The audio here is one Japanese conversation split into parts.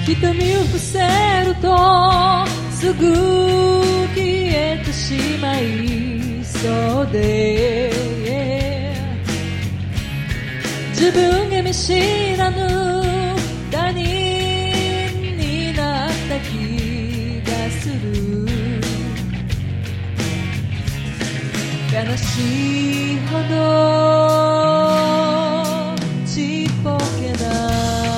瞳を伏せるとすぐ消えてしまいそうで、自分が見知らぬ他人になった気がする。悲しいほどちっぽけな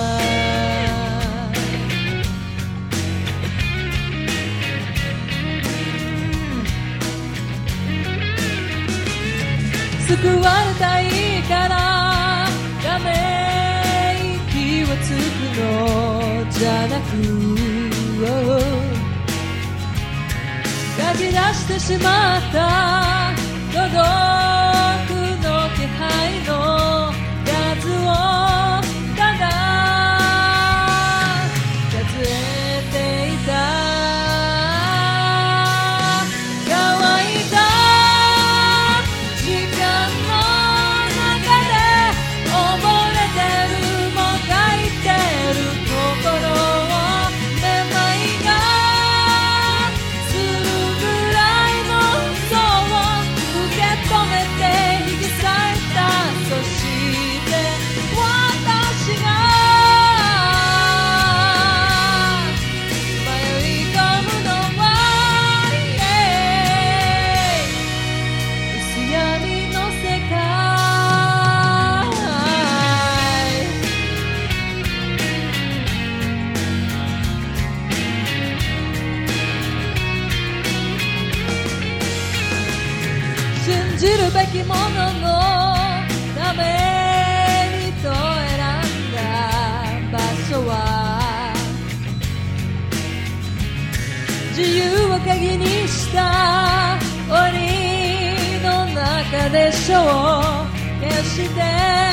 救われたいからため息をつくのじゃなく、書き出してしまった孤独の気配の数をただ数えていた。信じるべきもののためにと選んだ場所は自由を鍵にした檻の中でしょう。決して